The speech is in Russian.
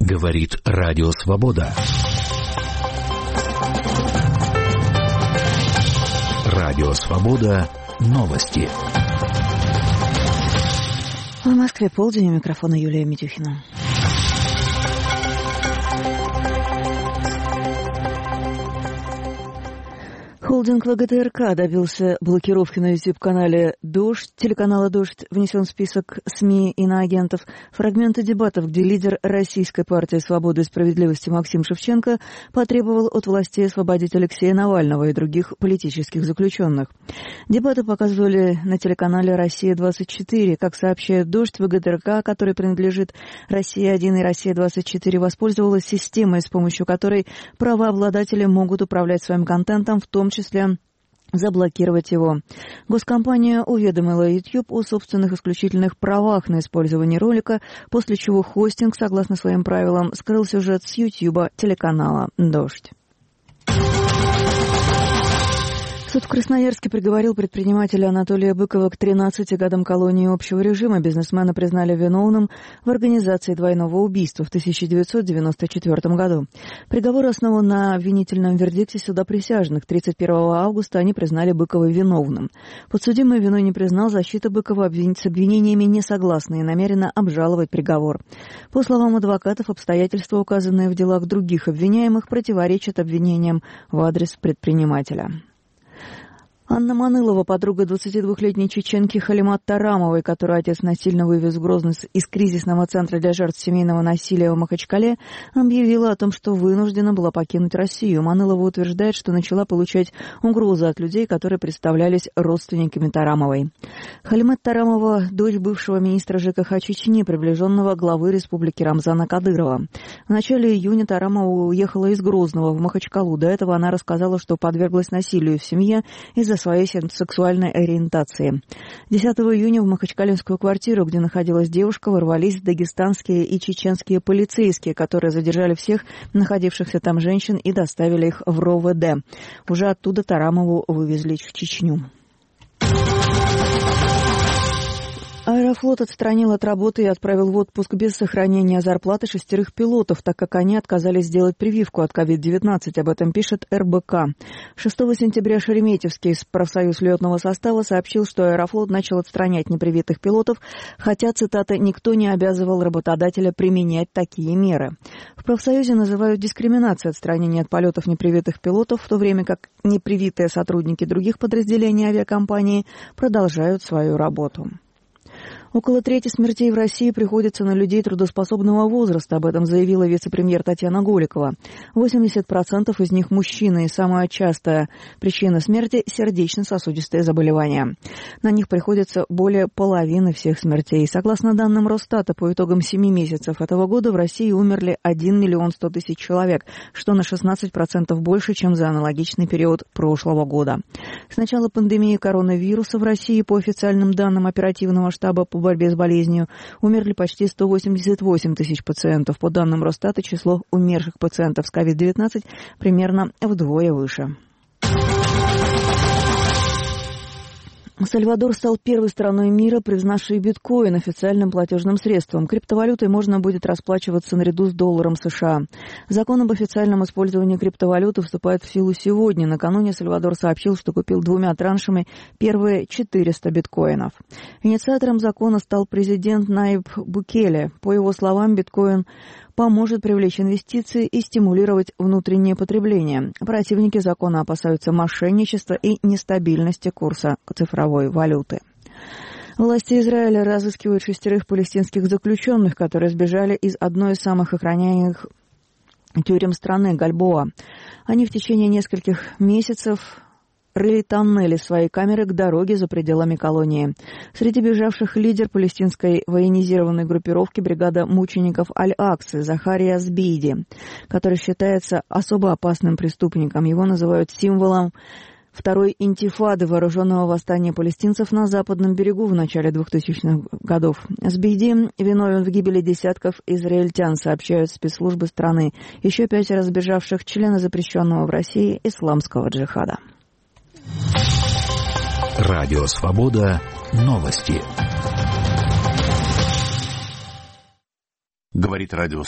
Говорит Радио Свобода. Радио Свобода. Новости. В Москве полдень, у микрофона Юлия Митюхина. Холдинг ВГТРК добился блокировки на YouTube-канале «Дождь», телеканала «Дождь», внесен в список СМИ иноагентов. Фрагменты дебатов, где лидер Российской партии «Свободы и справедливости» Максим Шевченко потребовал от властей освободить Алексея Навального и других политических заключенных. Дебаты показывали на телеканале «Россия-24». Как сообщает «Дождь», ВГТРК, который принадлежит «Россия-1» и «Россия-24», воспользовалась системой, с помощью которой правообладатели могут управлять своим контентом, в том числе заблокировать его. Госкомпания уведомила YouTube о собственных исключительных правах на использование ролика, после чего хостинг, согласно своим правилам, скрыл сюжет с YouTube телеканала «Дождь». Суд в Красноярске приговорил предпринимателя Анатолия Быкова к 13 годам колонии общего режима. Бизнесмена признали виновным в организации двойного убийства в 1994 году. Приговор основан на обвинительном вердикте суда присяжных. 31 августа они признали Быкова виновным. Подсудимый виной не признал, защита Быкова с обвинениями не согласна и намерена обжаловать приговор. По словам адвокатов, обстоятельства, указанные в делах других обвиняемых, противоречат обвинениям в адрес предпринимателя. Анна Манылова, подруга 22-летней чеченки Халимат Тарамовой, которую отец насильно вывез в Грозный из кризисного центра для жертв семейного насилия в Махачкале, объявила о том, что вынуждена была покинуть Россию. Манылова утверждает, что начала получать угрозы от людей, которые представлялись родственниками Тарамовой. Халимат Тарамова – дочь бывшего министра ЖКХ Чечни, приближенного главы республики Рамзана Кадырова. В начале июня Тарамова уехала из Грозного в Махачкалу. До этого она рассказала, что подверглась насилию в семье из-за своей сексуальной ориентации. 10 июня в махачкалинскую квартиру, где находилась девушка, ворвались дагестанские и чеченские полицейские, которые задержали всех находившихся там женщин и доставили их в РОВД. Уже оттуда Тарамову вывезли в Чечню. Аэрофлот отстранил от работы и отправил в отпуск без сохранения зарплаты 6 пилотов, так как они отказались сделать прививку от COVID-19. Об этом пишет РБК. 6 сентября Шереметьевский профсоюз летного состава сообщил, что Аэрофлот начал отстранять непривитых пилотов, хотя, цитата, «никто не обязывал работодателя применять такие меры». В профсоюзе называют дискриминацией отстранение от полетов непривитых пилотов, в то время как непривитые сотрудники других подразделений авиакомпании продолжают свою работу. Около трети смертей в России приходится на людей трудоспособного возраста. Об этом заявила вице-премьер Татьяна Голикова. 80% из них мужчины, и самая частая причина смерти – сердечно-сосудистые заболевания. На них приходится более половины всех смертей. Согласно данным Росстата, по итогам 7 месяцев этого года в России умерли 1 миллион 100 тысяч человек, что на 16% больше, чем за аналогичный период прошлого года. С начала пандемии коронавируса в России, по официальным данным оперативного штаба по борьбе с болезнью, умерли почти 188 тысяч пациентов. По данным Росстата, число умерших пациентов с COVID-19 примерно вдвое выше. Сальвадор стал первой страной мира, признавшей биткоин официальным платежным средством. Криптовалютой можно будет расплачиваться наряду с долларом США. Закон об официальном использовании криптовалюты вступает в силу сегодня. Накануне Сальвадор сообщил, что купил 2 траншами первые 400 биткоинов. Инициатором закона стал президент Найб Букеле. По его словам, биткоин поможет привлечь инвестиции и стимулировать внутреннее потребление. Противники закона опасаются мошенничества и нестабильности курса цифровой валюты. Власти Израиля разыскивают 6 палестинских заключенных, которые сбежали из одной из самых охраняемых тюрем страны – Гальбоа. Они в течение нескольких месяцев рыли тоннели своей камеры к дороге за пределами колонии. Среди бежавших лидер палестинской военизированной группировки бригада мучеников Аль-Аксы Захария Збиди, который считается особо опасным преступником. Его называют символом второй интифады вооруженного восстания палестинцев на Западном берегу в начале 2000-х годов. Збиди виновен в гибели десятков израильтян, сообщают спецслужбы страны. Еще 5 разбежавших члены запрещенного в России исламского джихада. Радио Свобода. Новости. Говорит Радио